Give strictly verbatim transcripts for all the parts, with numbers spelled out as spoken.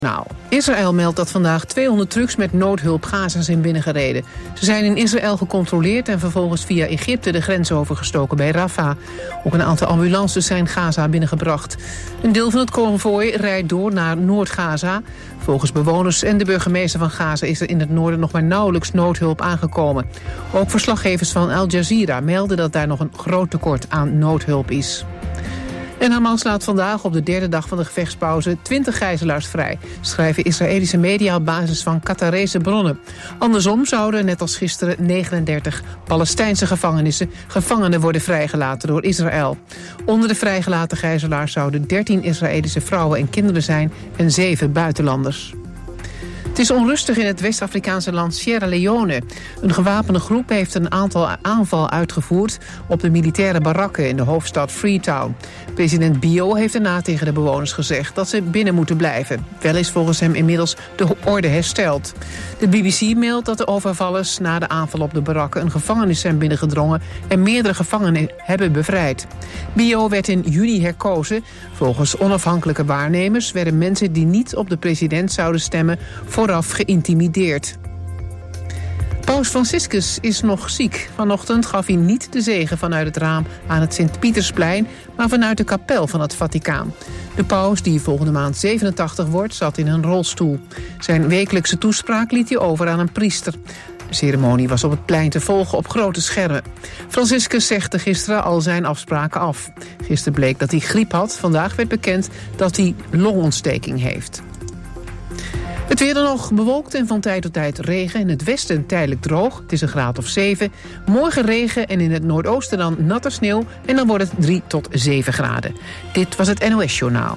Nou, Israël meldt dat vandaag tweehonderd trucks met noodhulp Gaza zijn binnengereden. Ze zijn in Israël gecontroleerd en vervolgens via Egypte de grens overgestoken bij Rafah. Ook een aantal ambulances zijn Gaza binnengebracht. Een deel van het konvooi rijdt door naar Noord-Gaza. Volgens bewoners en de burgemeester van Gaza is er in het noorden nog maar nauwelijks noodhulp aangekomen. Ook verslaggevers van Al Jazeera melden dat daar nog een groot tekort aan noodhulp is. En Hamas laat vandaag op de derde dag van de gevechtspauze twintig gijzelaars vrij, schrijven Israëlische media op basis van Qatarese bronnen. Andersom zouden, net als gisteren, negenendertig Palestijnse gevangenissen, gevangenen worden vrijgelaten door Israël. Onder de vrijgelaten gijzelaars zouden dertien Israëlische vrouwen en kinderen zijn en zeven buitenlanders. Het is onrustig in het West-Afrikaanse land Sierra Leone. Een gewapende groep heeft een aantal aanval uitgevoerd op de militaire barakken in de hoofdstad Freetown. President Bio heeft daarna tegen de bewoners gezegd dat ze binnen moeten blijven. Wel is volgens hem inmiddels de orde hersteld. De B B C meldt dat de overvallers na de aanval op de barakken een gevangenis zijn binnengedrongen en meerdere gevangenen hebben bevrijd. Bio werd in juni herkozen. Volgens onafhankelijke waarnemers werden mensen die niet op de president zouden stemmen vooraf geïntimideerd. Paus Franciscus is nog ziek. Vanochtend gaf hij niet de zegen vanuit het raam aan het Sint-Pietersplein, maar vanuit de kapel van het Vaticaan. De paus, die volgende maand zevenentachtig wordt, zat in een rolstoel. Zijn wekelijkse toespraak liet hij over aan een priester. De ceremonie was op het plein te volgen op grote schermen. Franciscus zegde gisteren al zijn afspraken af. Gisteren bleek dat hij griep had. Vandaag werd bekend dat hij longontsteking heeft. Het weer dan nog bewolkt en van tijd tot tijd regen. In het westen tijdelijk droog. Het is een graad of zeven. Morgen regen en in het noordoosten dan natte sneeuw. En dan wordt het drie tot zeven graden. Dit was het N O S Journaal.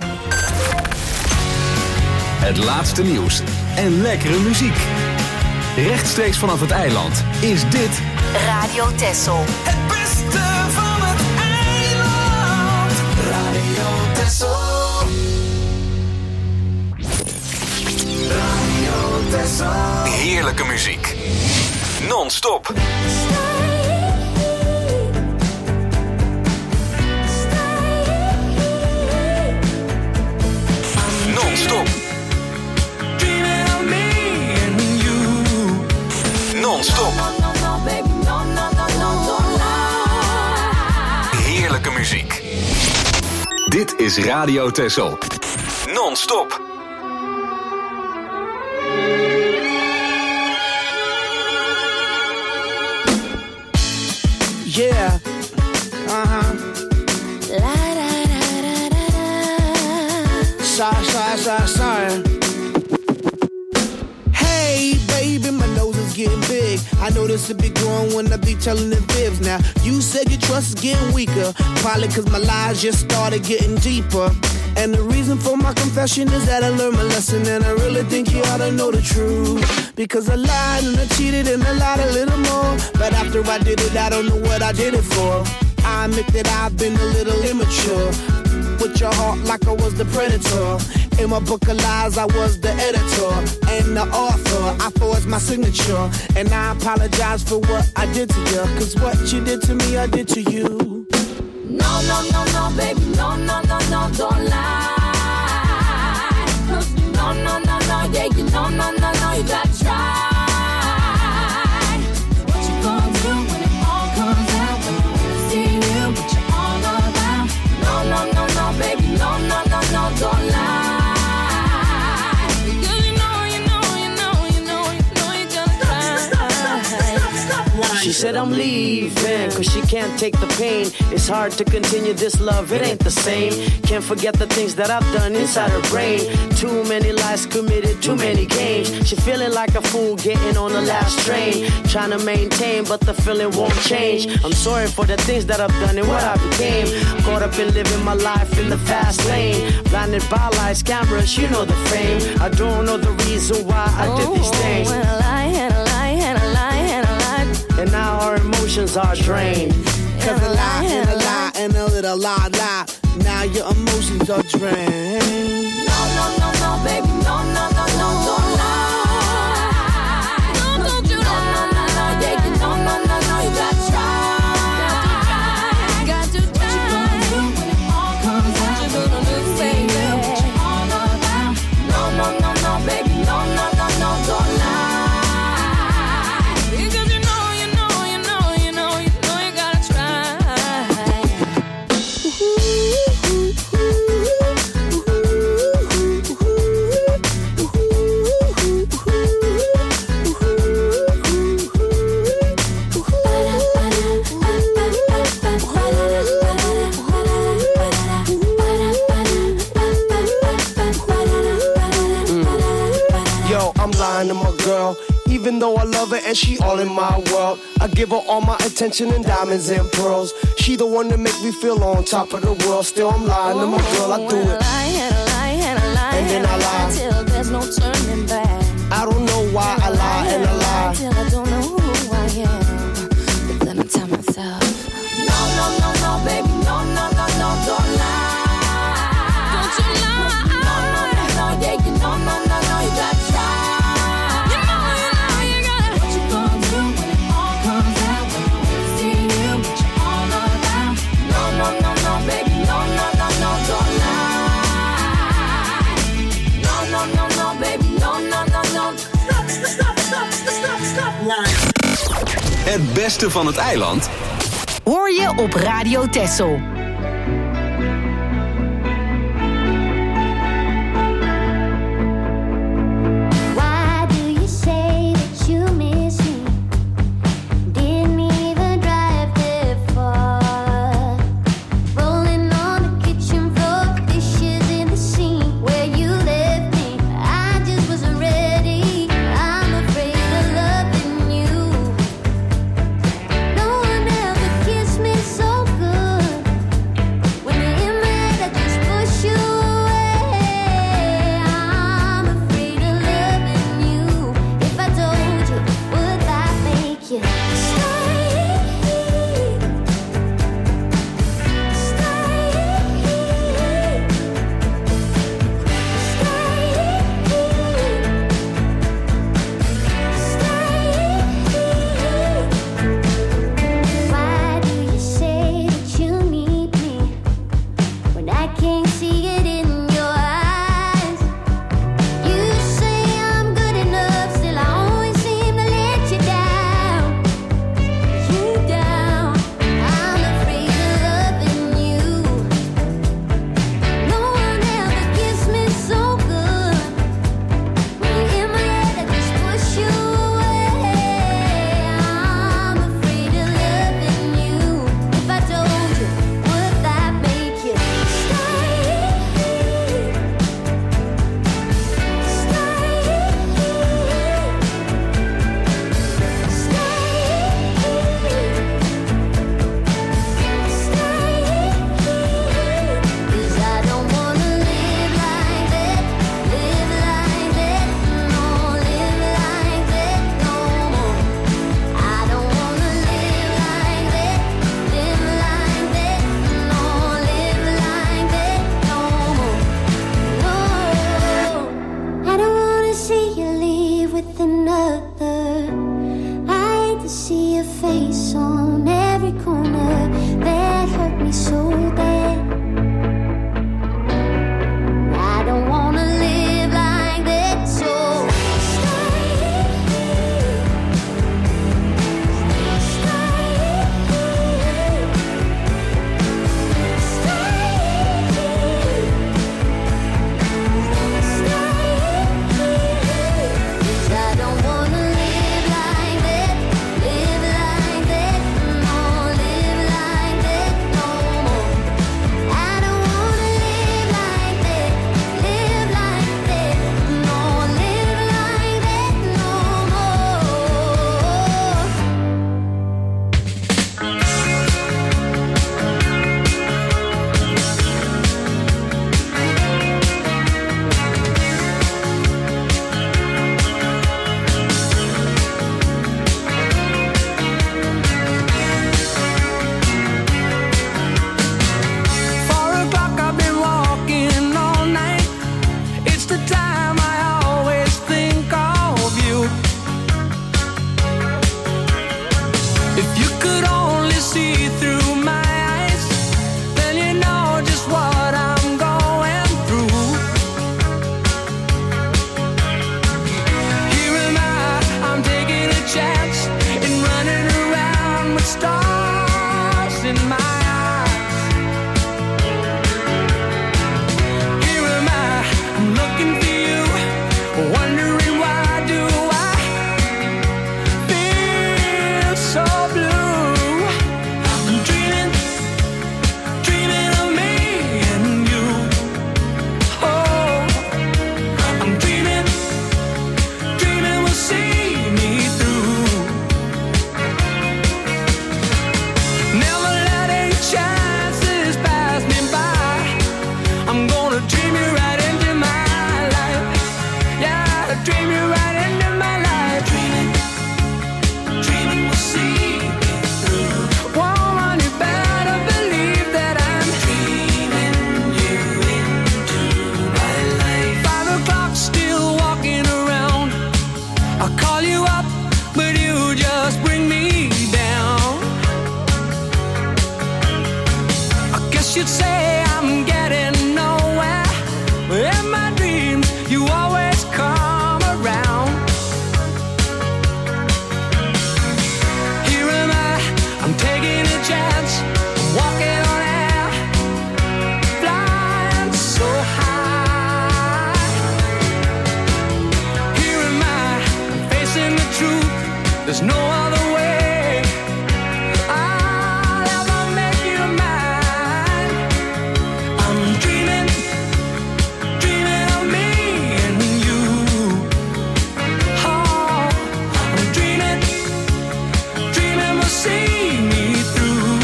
Het laatste nieuws en lekkere muziek. Rechtstreeks vanaf het eiland is dit Radio Texel. Het beste van het eiland. Radio Texel. Radio Texel. heerlijke muziek. Non-stop. Non-stop. Non-stop. Heerlijke muziek. Dit is Radio Texel. Non-stop. Yeah. Uh-huh. La da da da da da. Sorry, sorry, sorry, sorry. Hey, baby, my nose is getting big. I know this will be growing when I be telling the fibs. Now, you said your trust is getting weaker. Probably cause my lies just started getting deeper. And the reason for my confession is that I learned my lesson. And I really think you ought to know the truth. Because I lied and I cheated and I lied a little more. But after I did it, I don't know what I did it for. I admit that I've been a little immature. With your heart like I was the predator. In my book of lies, I was the editor and the author. I forged my signature. And I apologize for what I did to you. Cause what you did to me, I did to you. No, no, no, no, baby, no, no, no, no, don't lie. No, no, no, no, yeah, you know, no, no, no, you gotta try. What you gonna do when it all comes out? When I wanna see you, what you all about? No, no, no, no, baby, no, no, no, no, don't lie. Because you know, you know, you know, you know, you know you gotta try. She said I'm leaving cause she can't take the pain. It's hard to continue this love, it ain't the same. Can't forget the things that I've done inside her brain. Too many lies committed, too many games. She feeling like a fool getting on the last train. Trying to maintain but the feeling won't change. I'm sorry for the things that I've done and what I became. Caught up in living my life in the fast lane. Blinded by lights, cameras, you know the fame. I don't know the reason why I did these things. Oh, and a lie, and a lie, and a lie, and a lie. And now our emotions are drained. Cause a lie and a lie and a little lie lie. Now your emotions are drained. No, no, no, no, baby, no, no, no, no, don't lie. No, don't do that. No, no, no, yeah, you know, no, no, no, you gotta try. Got to try. What you gonna do when it all comes out? What you gonna do, baby? What you all about? No, no, no, no. lying to my girl. Even though I love her and she all in my world, I give her all my attention and diamonds and pearls. She the one that make me feel on top of the world. Still I'm lying to my girl, I do it. I lie and I lie and I lie and then I lie till there's no turning back. I don't know why I lie and I lie till I don't know who I am. But then I tell myself, no, no, no, no, baby, no, no, no, no, don't lie. Don't you lie. No, no, no, no, yeah, you know, no, no, no, you gotta try. You know, you know, you gotta. What you gonna do when it all comes out? When I wanna see you, but you're all around. No, no, no, no, baby, no, no, no, no, don't lie. No, no, no, no, baby, no, no, no, no. Stop, stop, stop, stop, stop, lie. Het beste van het eiland hoor je op Radio Texel. Why do you say that you miss me? Didn't even drive that far. Rolling on the kitchen floor, dishes in the sink where you left me. I just wasn't ready. I'm afraid of loving you. No one ever kissed me so good. When you're in my head, I just push you away. I'm afraid of loving you. If I told you, would that make you stay? Why do you say that you need me when I can't see it in your eyes? You say I'm good enough, still I always seem to let you down. You down. I'm afraid of loving you. No one ever kissed me so good. When you're in my head, I just push you away. I'm afraid of loving you. If I told you, would that make you stay? Cause I don't wanna live like that, live like that, no, live like that no more. I don't wanna live like that, live like that, no, live like that no more. No, I don't wanna see you leave with another. I hate to see your face on every corner. That hurt me so bad. I don't wanna live like that, so Cause I don't wanna live like that, live like that, no, live like that no more. I call you up, but you just bring me down. I guess you'd say I'm getting nowhere, but in my dreams you always come around. Here am I, I'm taking a chance, I'm walking on air, flying so high. Here am I, I'm facing the truth, there's no other way I'll ever make you mine. I'm dreaming, dreaming of me and you. Oh, I'm dreaming, dreaming we'll see me through.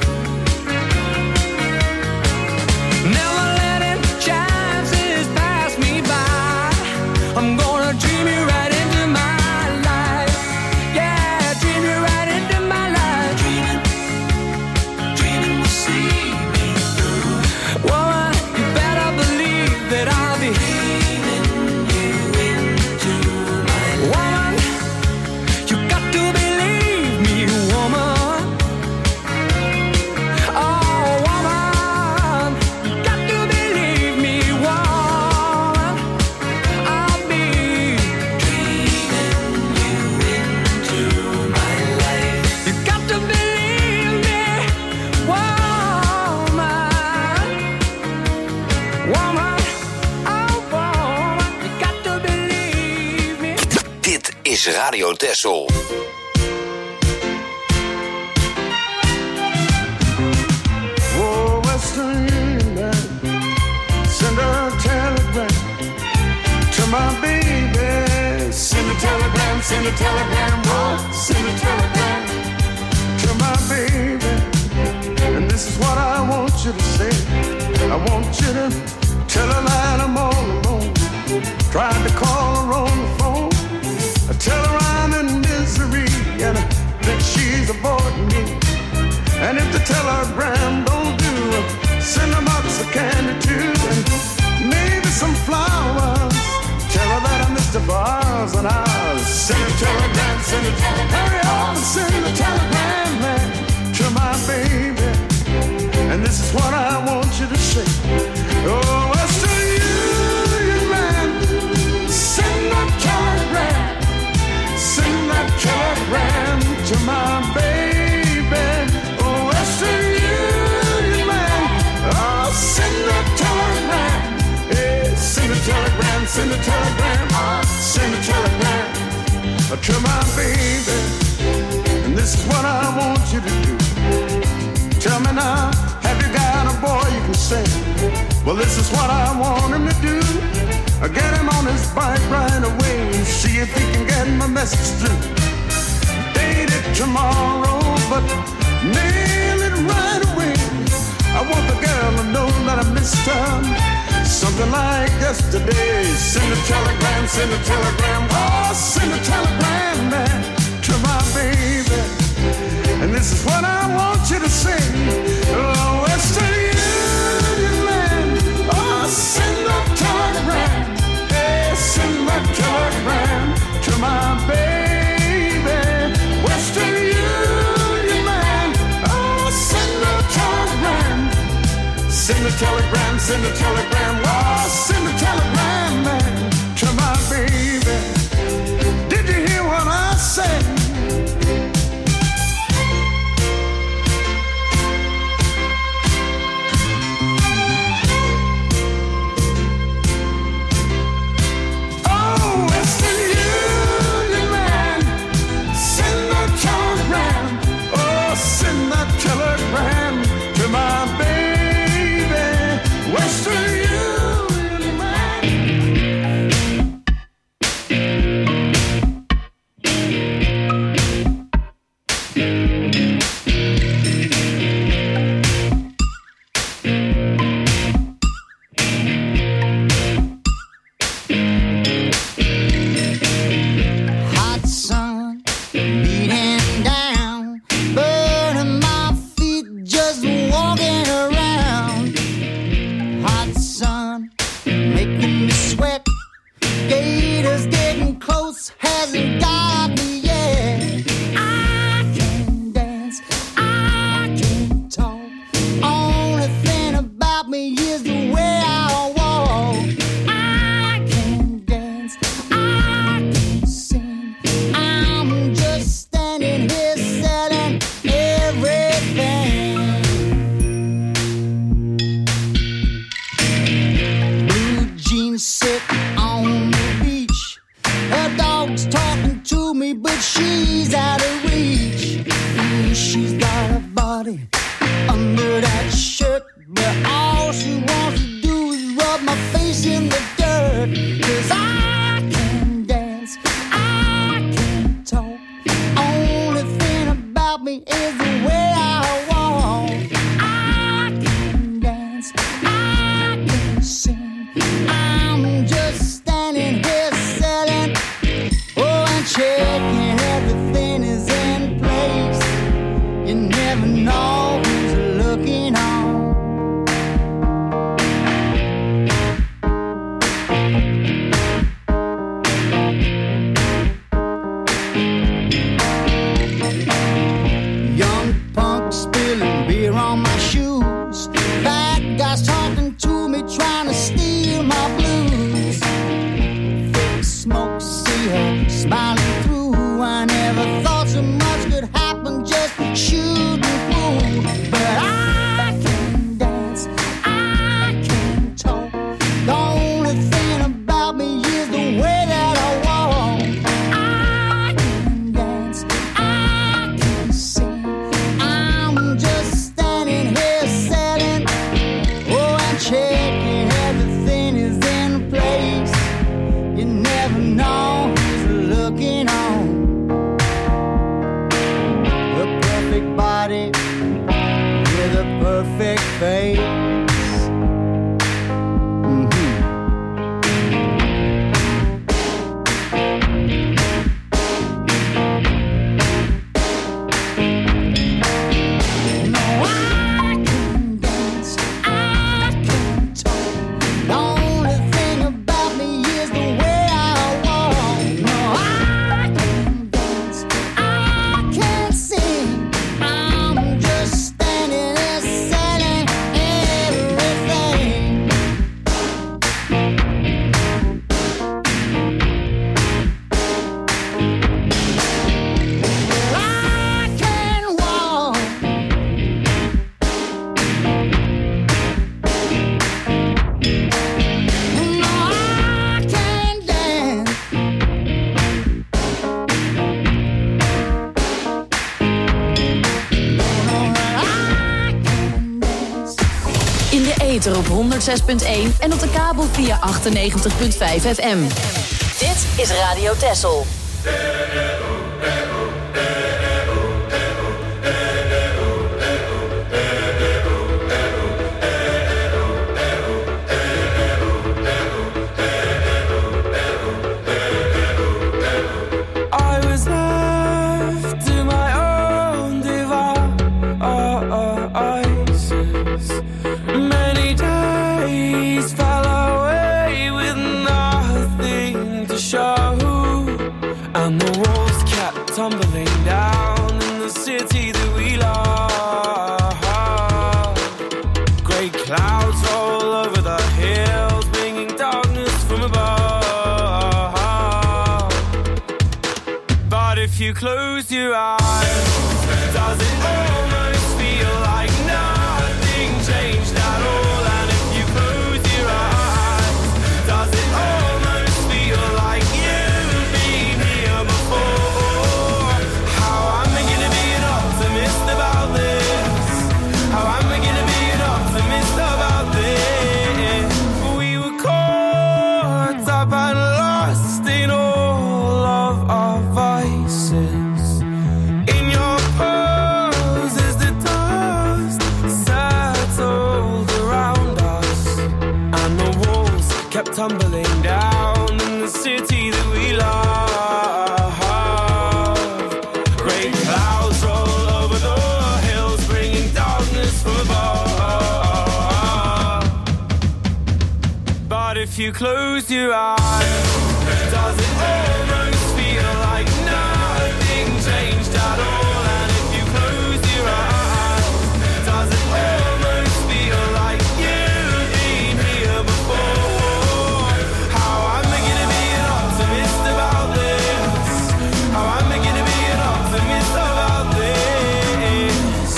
Never letting chances pass me by. I'm gonna dream you right into my life. Yeah, dream you right into my life. Dreaming, dreaming we'll see me through. Woman, you better believe that I'll be dreaming you into my life. Woman, you got to believe me, woman. Oh, woman, you got to believe me, woman. I'll be dreaming you into my life. You got to believe me, woman. Woman, oh, woman, you got to believe me. Dit is Radio Texel. Oh, Western Union, send a telegram to my baby. Send a telegram, send a telegram, oh, send a telegram to my baby. And this is what I want you to say. I want you to tell her that I'm all alone. Tried to call her on the phone. I tell her I'm in misery and I think she's avoiding me. And if the telegram don't do, send a box of candy too, and maybe some flowers. Tell her that I missed the bars and I'll send a telegram, send a telegram. Hurry up and send a telegram, man, to my baby. And this is what I want you to say. Oh, Western Union, man, send a telegram, send that telegram to my baby. Oh, Western Union, man, oh, send a telegram. Hey, send a telegram, send a telegram, oh, send a telegram to my baby. And this is what I want you to do. Tell me now, have you got a boy you can send? Well, this is what I want him to do. Get him on his bike right away and see if he can get my message through. Date it tomorrow, but mail it right away. I want the girl to know that I missed her. Something like yesterday. Send a telegram, send a telegram, oh, send a telegram, man, to my baby. And this is what I want you to sing. Oh, Western Union, man, oh, send a telegram. Hey, send that telegram to my baby. Western Union, man, oh, send a telegram. Send a telegram, send a telegram, oh, send a telegram, man, to my baby. Did you hear what I said? but she's out of reach. Ooh, she's got a body under that shirt, but all she wants to do is rub my face in the dirt. 'Cause I can dance, I can talk. Only thing about me is the way I walk. I can dance, I can sing. I'm just standing here selling, oh, and checking everything is in place. You never know who's looking on. Young punk spilling beer on my shoes. Bad guys talking to me, trying to steal my blues. Thick smoke, see her smiling through. I never thought so much could happen just shooting through. But I can dance, I can talk. The only thing about me is the way that I walk. I can dance, I can sing. I'm just standing here selling, oh, and checking everything is in place. You never know who's looking on. A perfect body with a perfect face. Mhm. No, I can dance, I can talk. The only thing about me is the way I walk. No, I can dance, I can sing. I'm just standing there selling everything. I can walk. No, I can dance. In de ether op honderd zes punt één en op de kabel via achtennegentig punt vijf F M. Dit is Radio Texel. I was left to my own devices. Many days fell away with nothing to show, and the walls kept tumbling down in the city that we love. Great clouds roll over the hills, bringing darkness from above. But if you close your eyes, does it almost feel like nothing changed at all? And if you close your eyes, does it almost feel like you've been here before? How am I gonna be an optimist about this? How am I gonna be an optimist about this? We were caught up and lost in all of our vices. In your poses, the dust settled around us, and the walls kept tumbling down in the city that we love. Great clouds roll over the hills, bringing darkness from above. But if you close your eyes, does it almost feel like nothing changed at all? And if you close your eyes, does it almost feel like you've been here before? How am I gonna be an optimist about this? How am I gonna be an optimist about this?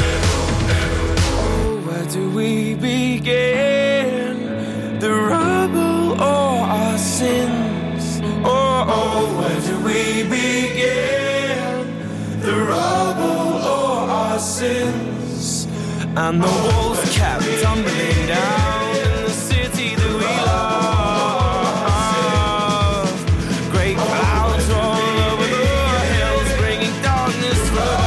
Oh, where do we begin? The rubber houses, and the walls kept tumbling down in the city that we love. Great clouds roll over the hills, bringing darkness for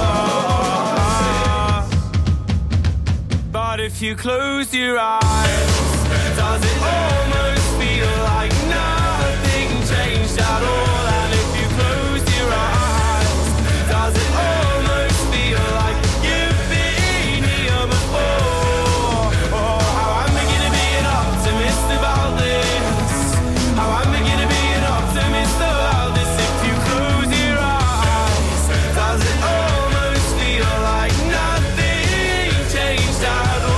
us. But if you close your eyes, does it almost feel like nothing changed at all? And if you close your eyes, does it almost feel like you've been here before? Oh, how I'm beginning to be an optimist about this. How I'm beginning to be an optimist about this. If you close your eyes, does it almost feel like nothing changed at all?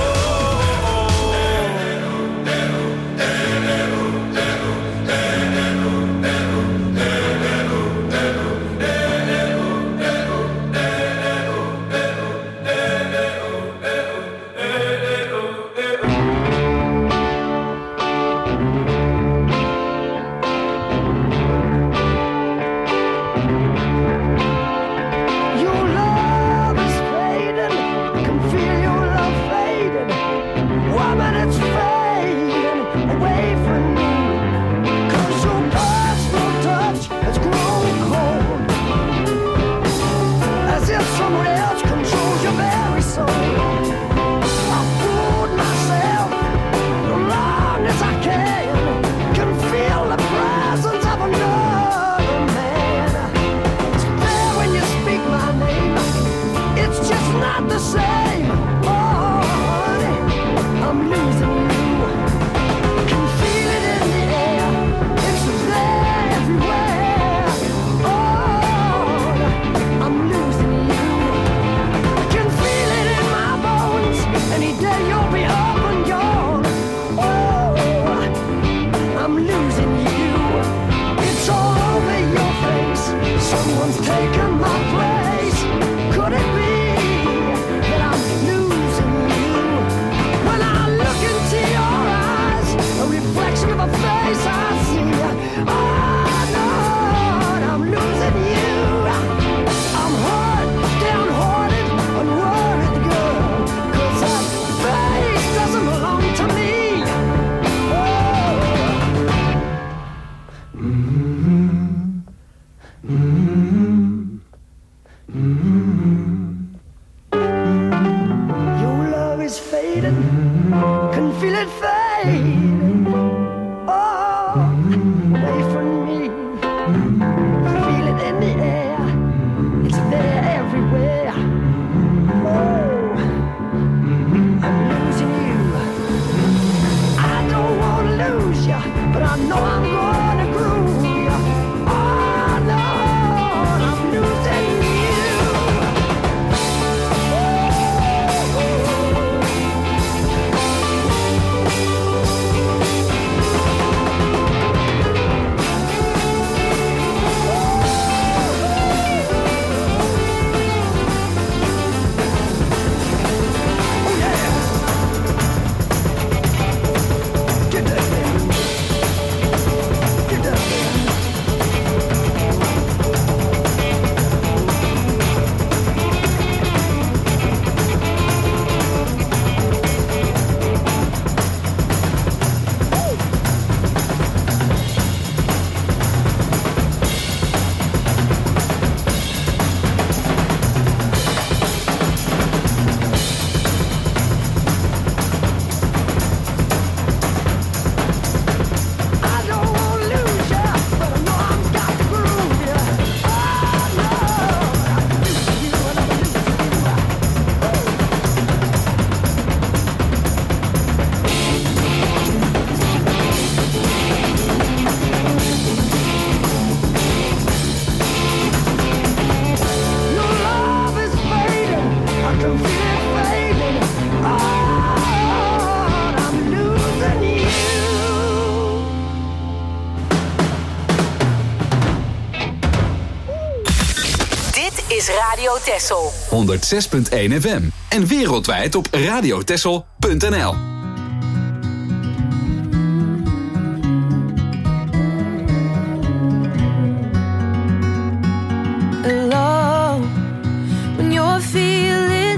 Your love is fading, I can feel your love fading. Woman, it's fading away from me. 'Cause your personal touch has grown cold, as if someone else controls your very soul. I fooled myself as long as I can, can feel the presence of another man. It's there when you speak my name, it's just not the same. Oh, honey, I'm losing you. Can feel it in the air, it's there everywhere. Oh, I'm losing you. I can feel it in my bones. Any day you'll be up and gone. Oh, I'm losing you. It's all over your face. Someone's taken my place. Could it be that I'm losing you? When I look into your eyes, a reflection of a face I see. Oh, Lord, I'm losing you. I'm hurt, downhearted, unworried, girl. 'Cause that face doesn't belong to me. Your love is fading, can feel it fading. Oh, away from me. Feel it in the air, it's there everywhere. Oh, I'm losing you. I don't want to lose you, but I know I'm gonna groove you. Oh, Lord, I'm losing you. is Radio Texel. honderdzes punt één F M en wereldwijd op radiotexel punt n l. Alone when you're feeling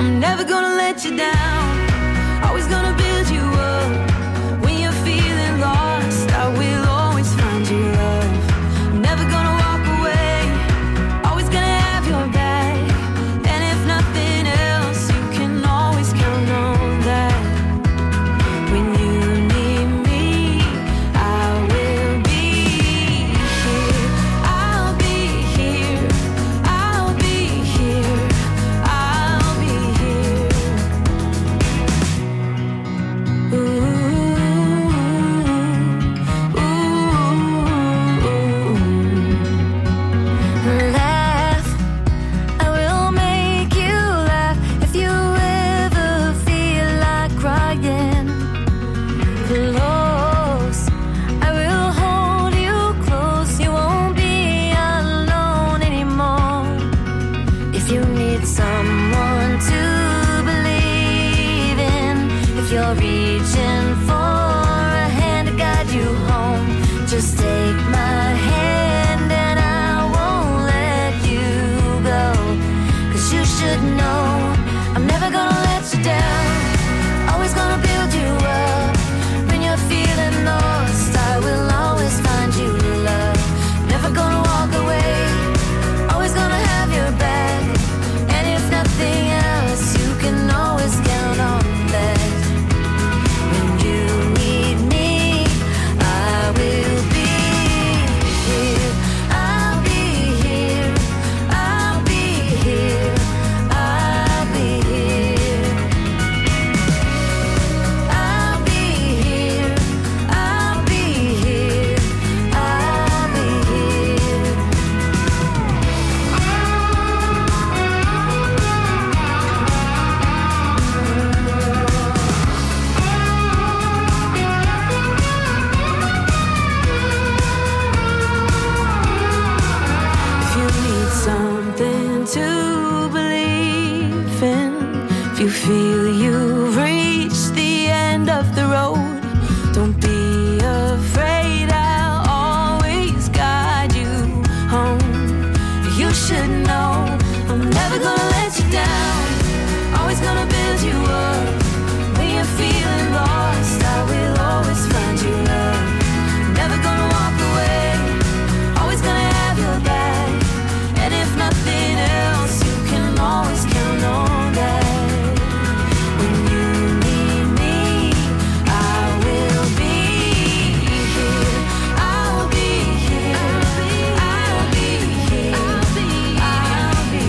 I'm never gonna let you down. Always gonna build you up. When you're feeling lost, I will always find you, love. I'm never gonna walk away. Always gonna have your back. And if nothing else, you can always count on that. When you need me, I will be here. I'll be here. I'll be here. I'll be here. Ooh, ooh, laugh. I will make you laugh if you ever feel like crying. Close, I will hold you close. You won't be alone anymore. If you need someone to believe in, if you're reaching for a hand to guide you home, just take my hand and I won't let you go. 'Cause you should know I'm never gonna let you down. Always gonna build you up. When you're feeling lost, I will always find you, love. Never gonna walk away. Always gonna have your back. And if nothing else, you can always count on that. When you need me, I will be here. I'll be here. I'll be here. I'll be here. I'll be here. I'll be here. I'll be here. If you need something to believe in, if you feel you've reached the end of the road, don't be afraid, I'll always guide you home. You should know I'm never gonna let you down. Always gonna build you up. When you're feeling lost, I will always find you, love. Never gonna walk away. Always gonna have your back. And if nothing else, you can always count on that. When you need me, I will be here. I'll be here. I'll be here. I'll be here. I'll be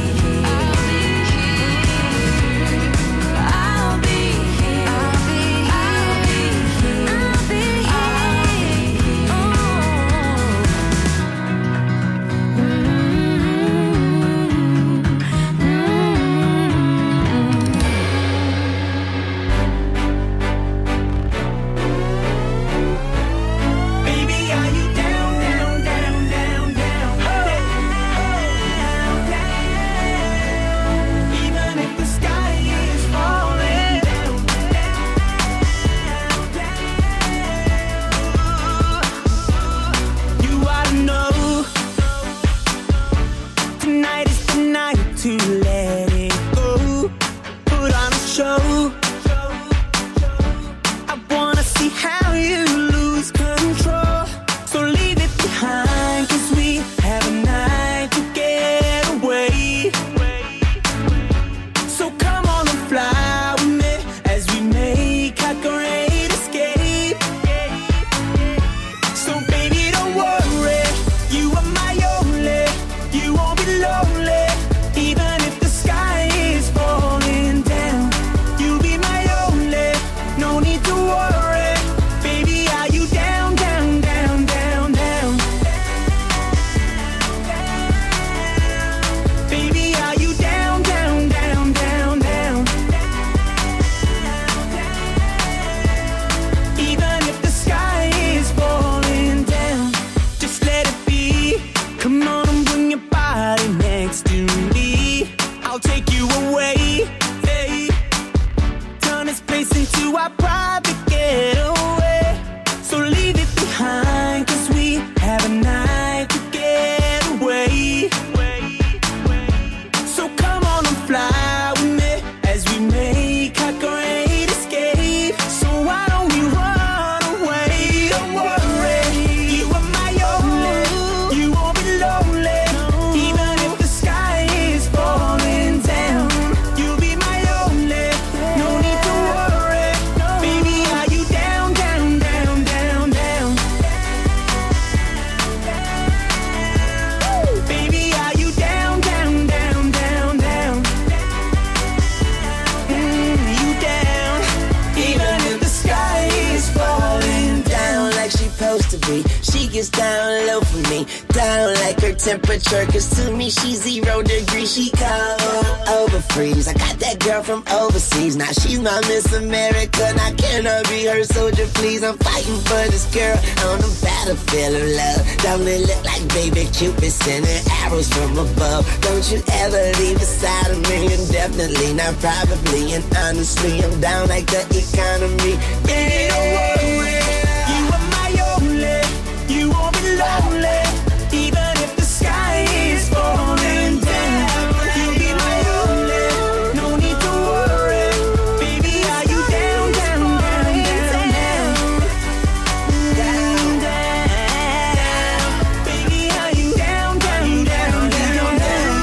free. She gets down low for me, down like her temperature. Cause to me she's zero degrees. She cold over freeze. I got that girl from overseas. Now she's my Miss America. Now can I be her soldier, please? I'm fighting for this girl on the battlefield of love. Don't it look like baby Cupid sending arrows from above? Don't you ever leave aside of me, and definitely not probably. And honestly, I'm down like the economy. Yeah, don't worry, you are my only. You won't be lonely, even if the sky is falling down. You'll be my only. No need to worry, baby. Are you down, down, down, down, down, down, down? Baby, are you down, down, down, down, down?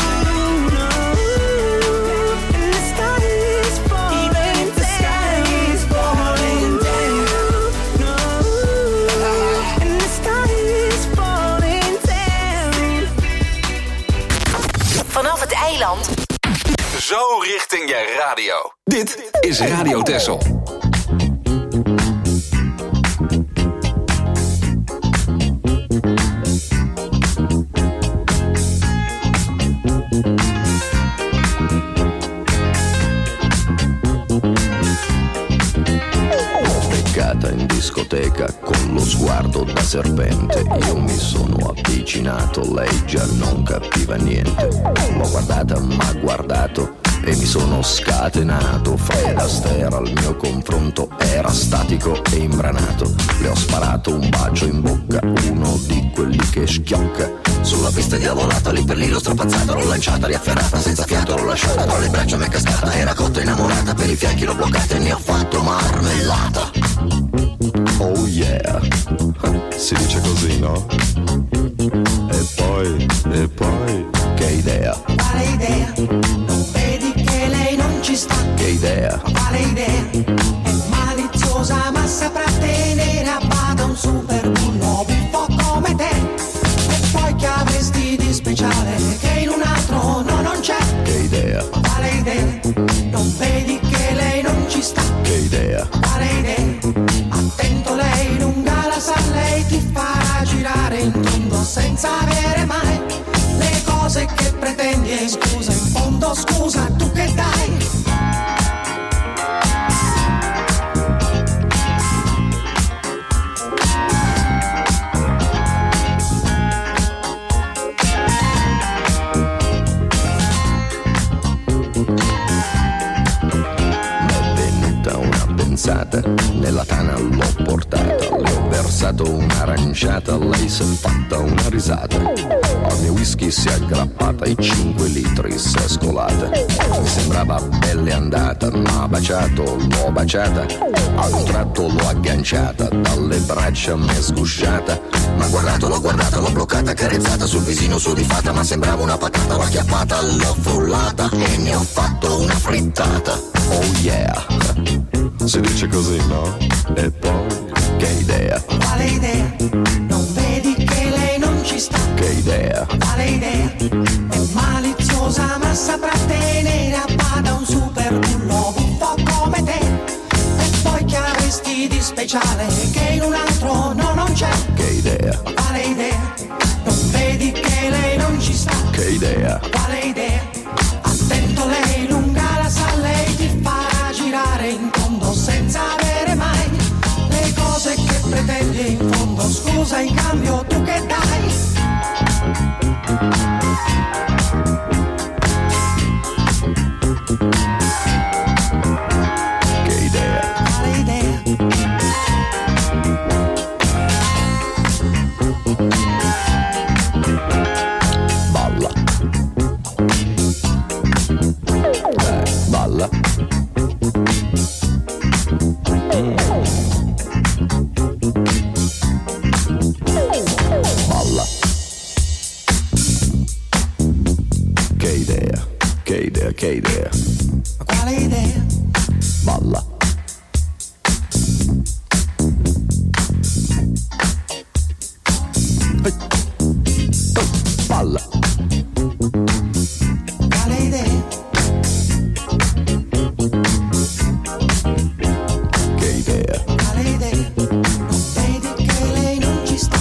And the sky is falling, even if the sky is falling down. No, and the sky is falling down. Vanaf het eiland. Zo richting je radio. Dit is Radio Texel. Beccata in discoteca con lo sguardo da serpente, io mi sono avvicinato, lei già non capiva niente. L'ho guardata, m'ha guardato e mi sono scatenato. Fred Astaire al mio confronto era statico e imbranato. Le ho sparato un bacio in bocca, uno di quelli che schiocca. Sulla pista diavolata, lì per lì l'ho strapazzata, l'ho lanciata, riafferrata, senza fiato l'ho lasciata, tra le braccia m'è cascata, era cotta innamorata, per i fianchi l'ho bloccata e ne ho fatto marmellata. Oh yeah, si dice così, no? E poi, e poi, che idea, Quale idea? Non vedi che lei non ci sta? che idea, Quale idea? È maliziosa ma saprà tenere a bada un super bullo buffo come te. E poi che avresti di speciale che in un altro no non c'è? che idea, Quale idea? Non vedi che lei non ci sta? che idea, Quale idea? Attento, lei lunga la sa, lei ti farà girare in tondo senza avere mai le cose che pretendi. E scusa, in fondo scusa, tu che dai? nella tana l'ho portata, le ho versato un'aranciata, lei s'è fatta una risata, al mio whisky si è aggrappata e cinque litri s'è scolata, mi sembrava belle andata, m'ha baciato, l'ho baciata, ad un tratto l'ho agganciata, dalle braccia m'è sgusciata, m'ha guardato, l'ho guardata, l'ho bloccata, carezzata sul visino sudifata, ma sembrava una patata, l'ho acchiappata, l'ho frullata e ne ho fatto una frittata. Oh yeah, si dice così, no? E poi, che idea, Quale idea? Non vedi che lei non ci sta? che idea, Quale idea? È maliziosa ma saprà tenere a bada un super bullo buffo come te. E poi che avresti di speciale che in un altro no non c'è? che idea, Quale idea? Non vedi che lei non ci sta? che idea, Quale idea? Attento, lei lunga la sa, lei ti farà girare in tondo senza avere mai le cose che pretendi in fondo. Scusa, in cambio tu che dai? che idea, Quale idea? balla, eh, balla, mm. balla, che idea, che idea, che idea, Quale idea? balla, balla, Quale idea? che idea, Quale idea? Non vedi che lei non ci sta?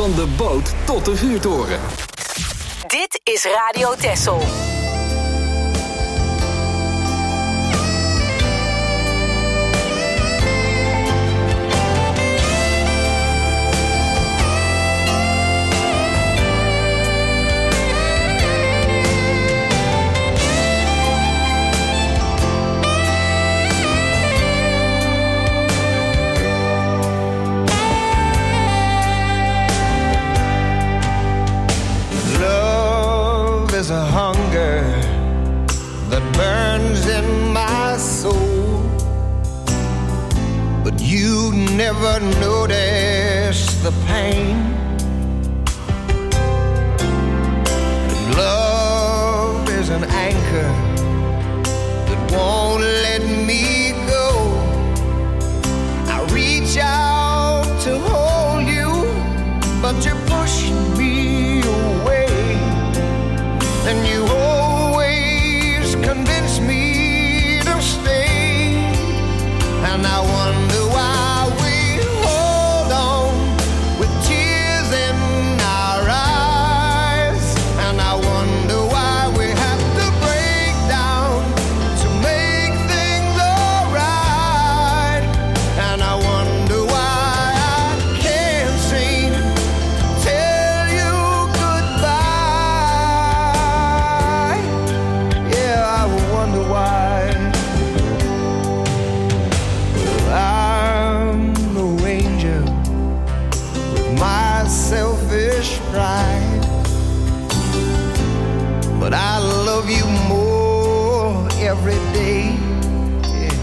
Van de boot tot de vuurtoren. Dit is Radio Texel. There's a hunger that burns in my soul, but you never notice the pain. And love is an anchor that won't let me go. I reach out to hold you, but you push me away. And you always convince me to stay. And I wonder why we hold on with tears in our eyes. And I wonder why we have to break down to make things alright. And I wonder why I can't seem to tell you goodbye. Why? Well, I'm no angel with my selfish pride, but I love you more every day. Yeah.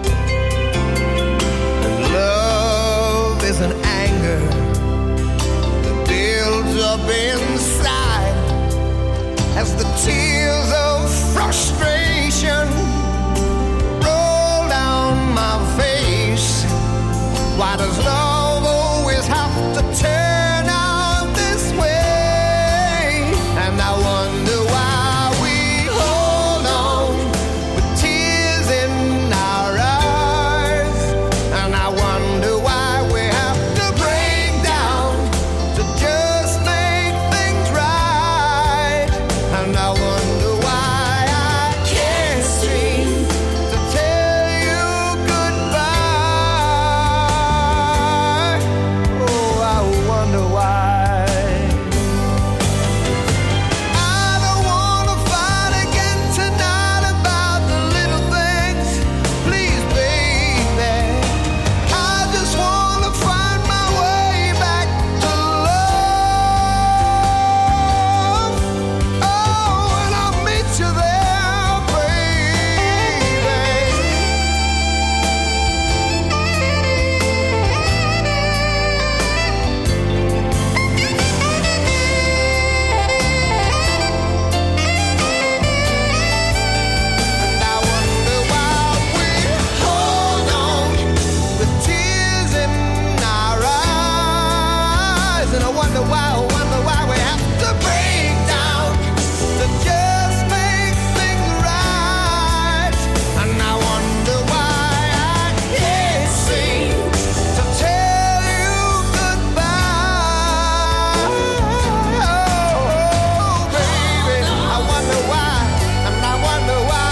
And love is an anger that builds up inside as the tears of frustration roll down my face. Why does love always have to turn out this way? And I wonder why we hold on with tears in our eyes. And I wonder why we have to break down to just make things right. And I wonder why I can't seem to tell you goodbye. Oh, I wonder why. I don't wanna fight again tonight about the little things. Please, baby, I just wanna find my way back to love. Oh, and I'll meet you there, baby. And I wonder why we hold on with tears in our eyes. And I wonder why, I wonder why we have to break down to just make things right. And I wonder why I can't seem to tell you goodbye. Oh, baby, I wonder why, and I wonder why.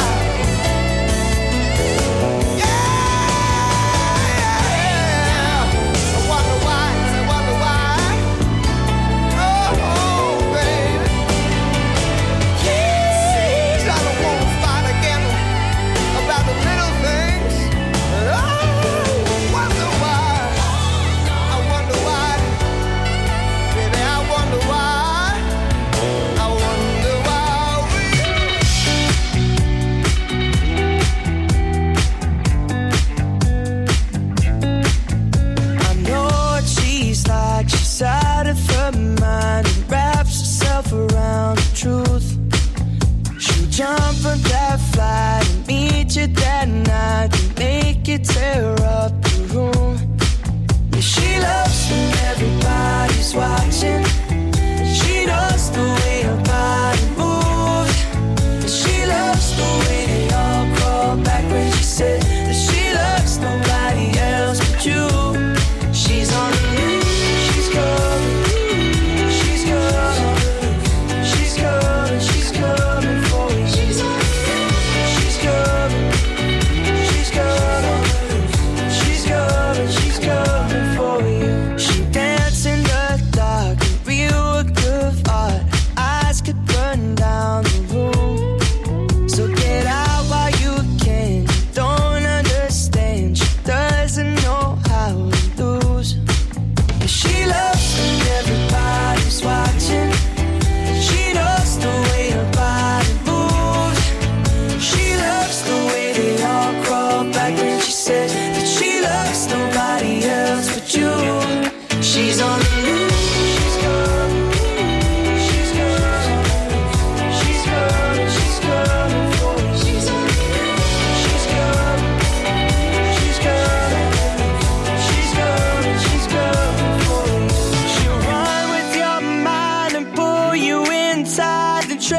Yeah, I wonder why, and I wonder why. Oh, baby, yes, I don't wanna fight again about the little things. And I wonder why, I wonder why, baby, I wonder why, I wonder why we. I know what she's like. She's out of her mind and wraps herself around the truth. She'll jump on that flight and meet you that night and make you tear up the room. Yeah, she loves when everybody's watching. She knows the way her body moves. And she loves the way they all crawl back when she said that she loves nobody else but you. She's on the move, she's coming.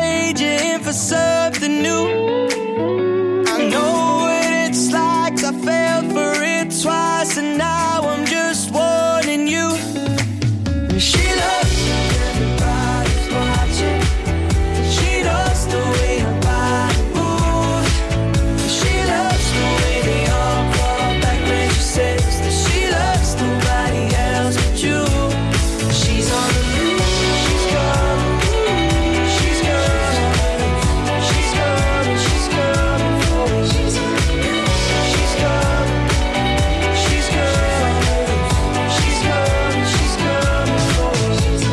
trade you in for something new. I know what it's like, I fell for it twice, and now I'm just warning you. She loves you, everybody's watching. She knows the way her body moves. She loves the way they all call back when she says that she loves nobody else but you. She's on the loose, she's coming, she's coming, she's coming, she's coming for me. She's on the loose, she's coming, she's coming, she's coming, she's coming for me.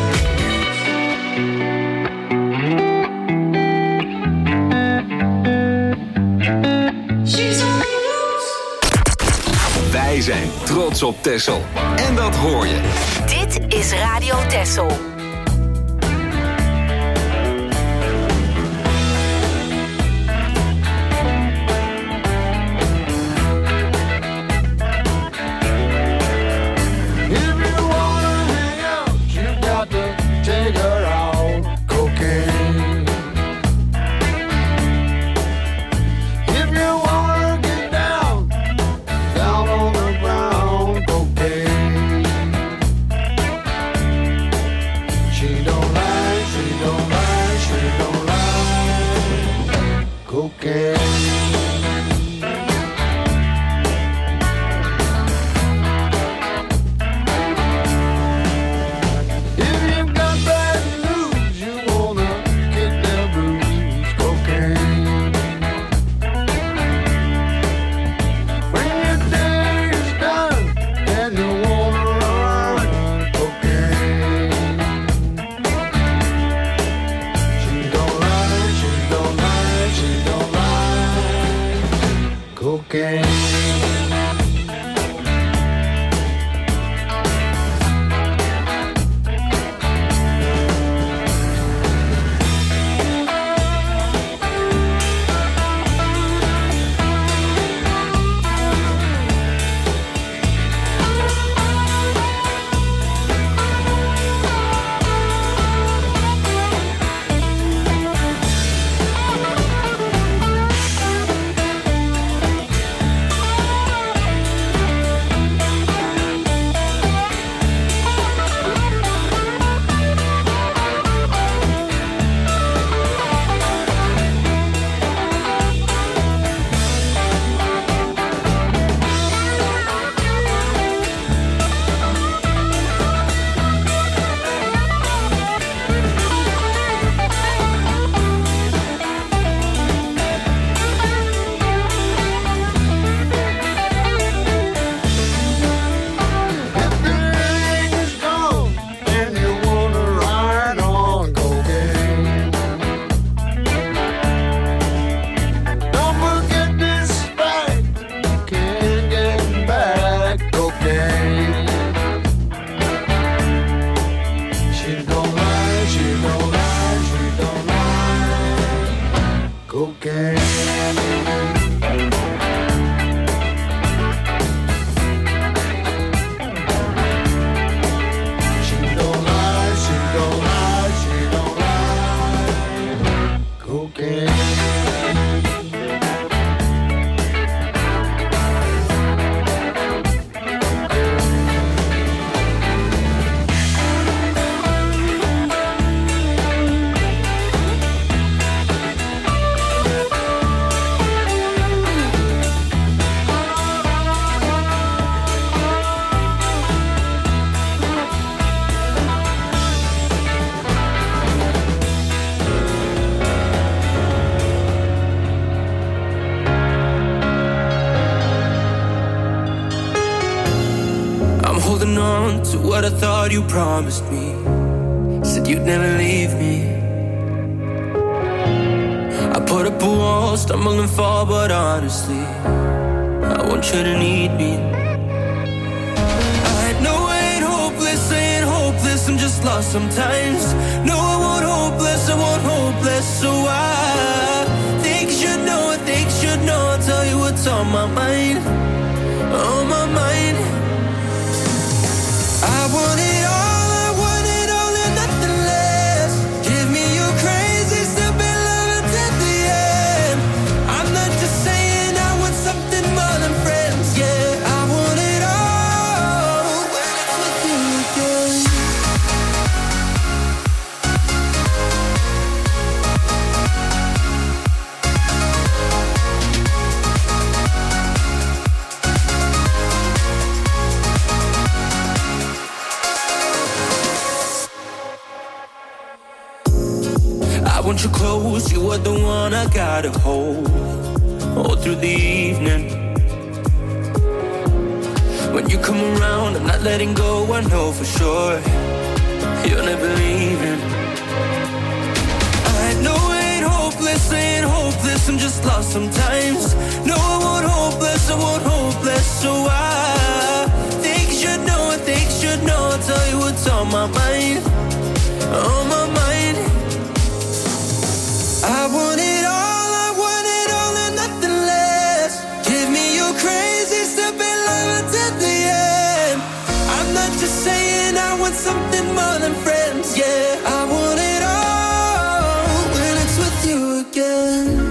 She's on the loose. Wij zijn trots op Texel. En dat hoor je. Dit is Radio Texel. If you wanna hang out, you got to take her out. Cocaine. If you wanna get down, down on the ground. Cocaine. She don't lie, she don't lie, she don't lie. Cocaine. If you've got bad news, you wanna get them blues. Cocaine. When your day is done and you wanna run. Cocaine. She don't lie, she don't lie, she don't lie. Cocaine. If the ring is gone and you wanna ride on cocaine, don't forget this fact, you can't get back. Cocaine. She don't lie, she don't lie, she don't lie. Cocaine. She don't lie, she don't lie, she don't lie. Cocaine. I'm holding on to what I thought you promised me. Said you'd never leave me. I put up a wall, stumble and fall, but honestly, I want you to need me. I know I ain't hopeless, I ain't hopeless, I'm just lost sometimes. No, I won't hopeless, I won't hopeless, so I think you should know, I think you should know, I'll tell you what's on my mind, on my mind. I want it all, I want it all and nothing less. Give me your crazy stupid are the one I gotta hold, all through the evening. When you come around, I'm not letting go, I know for sure you're never leaving. I know I ain't hopeless, I ain't hopeless, I'm just lost sometimes. No, I won't hopeless, I won't hopeless, so I think you should know, I think you should know, I'll tell you what's on my mind, on my mind. I want it all, I want it all and nothing less. Give me your crazy stuff and love until the end. I'm not just saying I want something more than friends, yeah. I want it all when it's with you again.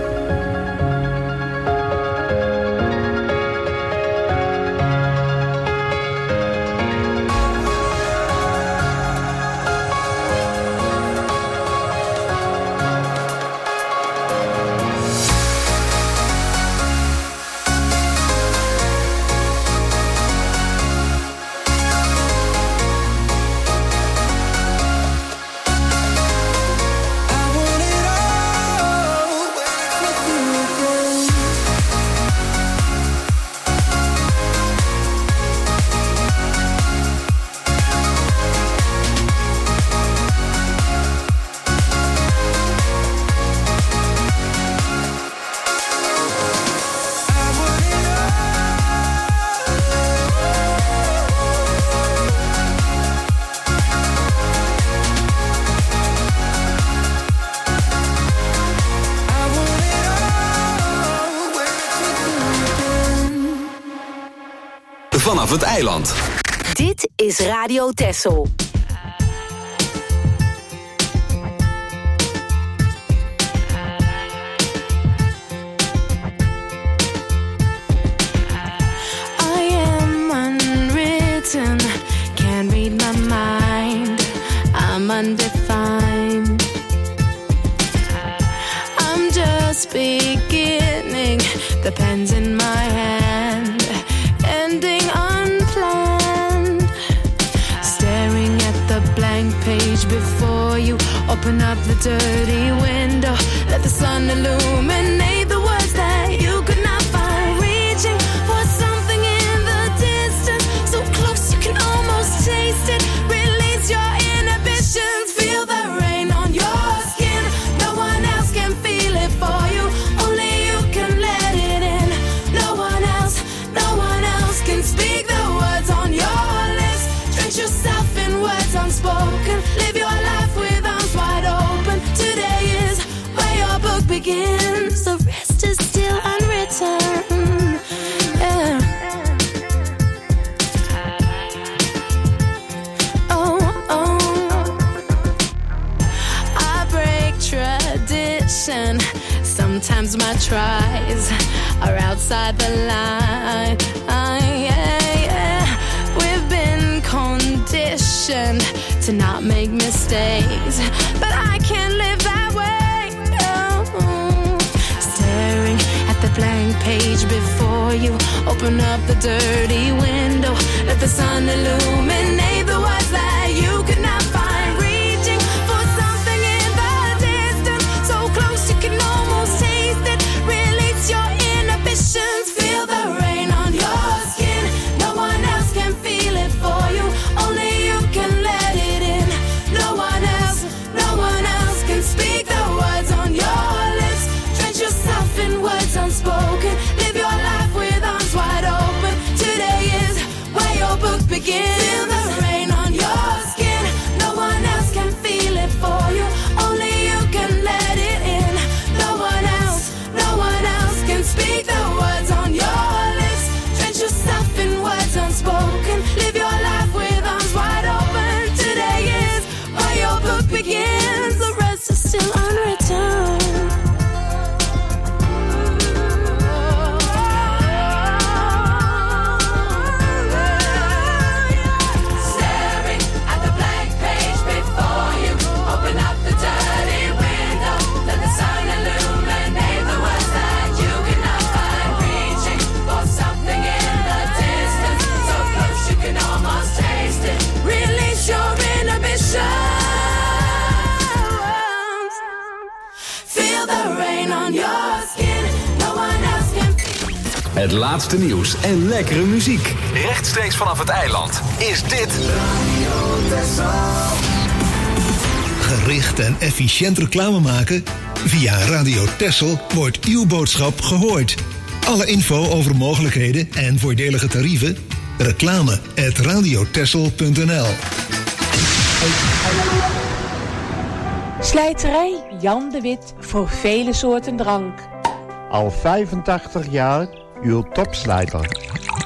Vanaf het eiland. Dit is Radio Texel. I am unwritten, can't read my mind, I'm undefined. I'm just beginning, the pen's in my hand, ending unplanned. Staring at the blank page before you, open up the dirty window, let the sun illuminate the words that you could not find. Reaching for something in the distance, so close you can almost taste it. Release your inhibitions, feel the rain on your skin. No one else can feel it for you, only you can let it in. No one else, no one else can speak the words on your lips. Drench yourself in words unspoken, live your life with arms wide open. Today is where your book begins, the rest is still unwritten. Yeah. Oh, oh. I break tradition, sometimes my tries are outside the line. Yeah, yeah. We've been conditioned to not make mistakes, but I can't live that way. No. Staring at the blank page before you, open up the dirty window, let the sun illuminate the words that you could not find. Reaching for something in the distance, so close you can almost taste it. Release your inhibitions, feel the rain on your skin. No one else can feel it for you, only you can let it in. No one else, no one else can speak the words on your lips. Drench yourself in words unspoken, live your life with arms wide open. Today is where your book begins. Feel the rain on your skin. skin on your skin. No one else can feel. Het laatste nieuws en lekkere muziek. Rechtstreeks vanaf het eiland is dit Gericht en efficiënt reclame maken? Via Radio Texel wordt uw boodschap gehoord. Alle info over mogelijkheden en voordelige tarieven? Reclame at radiotexel punt n l. Slijterij Jan de Wit voor vele soorten drank. Al vijfentachtig jaar uw topslijter.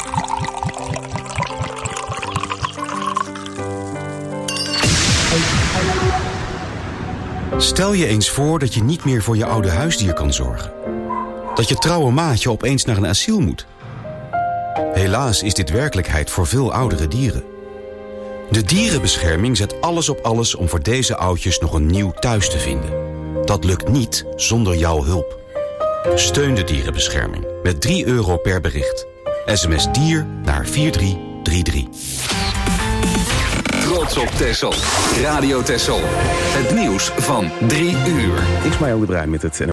Stel je eens voor dat je niet meer voor je oude huisdier kan zorgen. Dat je trouwe maatje opeens naar een asiel moet. Helaas is dit werkelijkheid voor veel oudere dieren. De dierenbescherming zet alles op alles om voor deze oudjes nog een nieuw thuis te vinden. Dat lukt niet zonder jouw hulp. Steun de dierenbescherming met drie euro per bericht. S M S dier naar vier drie drie drie. Trots op Texel. Radio Texel. Het nieuws van drie uur. Ismaël de Bruin met het